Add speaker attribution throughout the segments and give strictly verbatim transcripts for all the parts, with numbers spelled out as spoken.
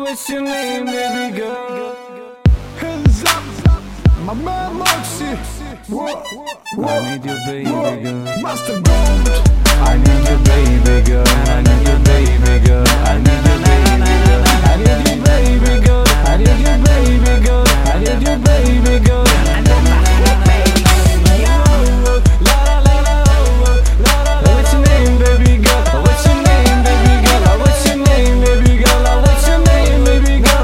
Speaker 1: What's your name, baby girl?
Speaker 2: Hands up, my man Moxie. What? What?
Speaker 1: I need you, baby girl.
Speaker 2: Master Gold.
Speaker 1: I need you, baby girl. I need you, baby girl. I need you, baby girl. I need you, baby girl. I need you, baby girl. I need you, baby girl. I know my baby. La la la la la la. What's your name, baby girl? What's your name, baby girl? What's your name, baby girl? What's your name, baby girl?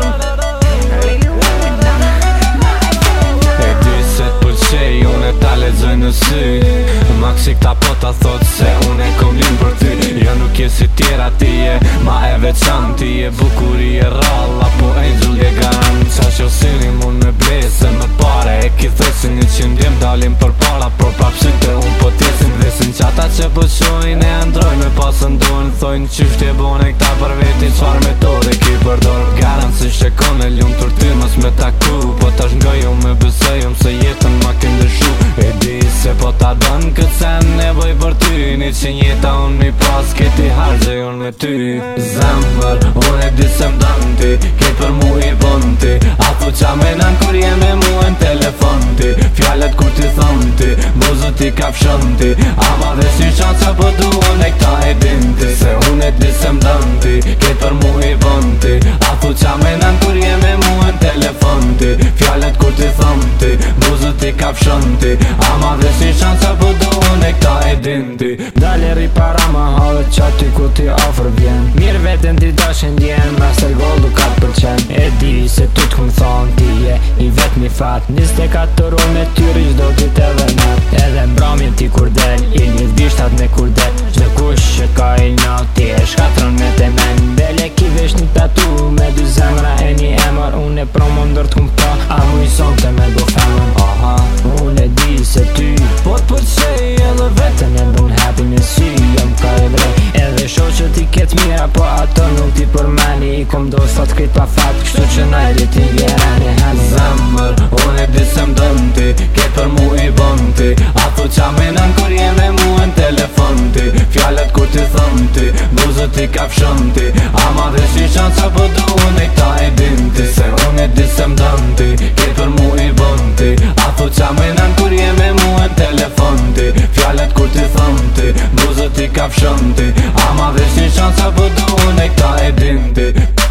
Speaker 1: E di se t'pëlqej, unë ta lexoj në sy. Maxi këta po ta thot se unë e kom lin për ty. Jo nuk je si tjera, ti je ma e veçant. Ti je bukuri e ralla, po angel je garant. Qa që syni mund me blese me pare. E ki thesin një qëndjem dalim për para. Por prap syte unë po tjesin vresin. Qata që po qojnë e androj me pasën dojnë. Thojnë qysht je bone këta për veti qfar metode ki përdor. Garant se shekon e ljumë tër ty mës me taku. Po tash ngojum me besejum se jetën ma këndëshu. E di se po ta don këtë sen ne boj për ty. Një që njeta unë mi pas këti hargjej unë me ty. Zemër, unë e di se m'don ti. Këtë për mu i bon ti. A thu qa menan kur je me mu në telefon ti. Fjallet kur ti thon ti, buzët ti kafshon ti. Ama dhe si shanca po duon e këta e din ti. Se unë e di se m'don ti. Këtë për mu i bon ti. A thu qa menan kur je me mu në telefon ti. Fjallet kur ti thon ti, buzët ti kafshon ti. Ama dhe si shanca po duon e këta e din ti.
Speaker 3: Dale ri para ma have qati ku ti ofër vjen. Mirë vetën ti dashin djen, Master Gold u ka t'përqen. E di se tu t'kum thon ti je i vet mi fat. Njëzet e katër unë me tyri qdo dit edhe nat. Edhe mbramjen ti kur del, i një bishtat me kur del. Qdo kush që ka i nat, ti e shkatron me te men. Bele ki vesh një tatu, me dy zemra e një emër. Unë e promo ndër t'kum pa, a mu i son të me bo femën.
Speaker 1: Aha,
Speaker 3: unë e di se ty
Speaker 1: po t'përqej edhe
Speaker 3: vetën e bun happy me sy, jom ka e vrej. Edhe sho që ti ket mira, po ato nuk ti përmeni. I kom do sot krit pa fat, kështu që najri ti vjerani hani.
Speaker 1: Zemër, unë e di se m'don ti. Ket për mu i bon ti. A thu qa menan kur je me mu në telefon ti. Fjallet kur ti thon ti, buzët ti kafshon ti. Ama dhe si shanca po duon e këta e din ti. Se unë e di se m'don ti. Ket për mu i bon ti. A thu qa menan kur je me mu në telefon ti. Fjallet kur ti thon ti, buzët ti kafshon ti. Ama dhe si shanca po duon e këta e din ti.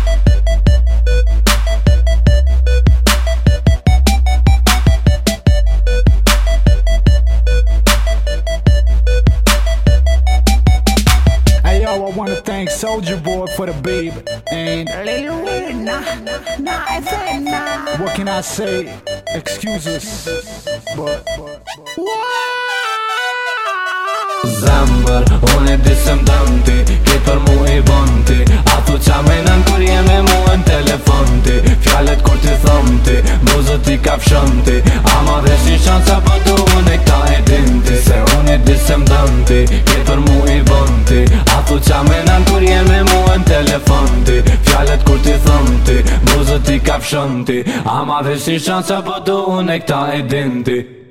Speaker 2: I wanna thank Soulja Boy for the beat. And what can I say? Excuses, but, but, but.
Speaker 1: Zemër, unë e di se m'don ti. Këtë për mu i bon ti. A thu qa menan kur je me mu në telefon ti. Fjallet kur ti thon ti, buzët ti kafshon ti. Ama dhe si shanca po duon e këta e din ti. Se unë e di se m'don ti. Këtë për mu i bon ti. A thu qa menan kur je me mu në telefon ti. Fjallet kur ti thon ti, buzët ti kafshon ti. Ama dhe si shanca po duon e këta e din ti.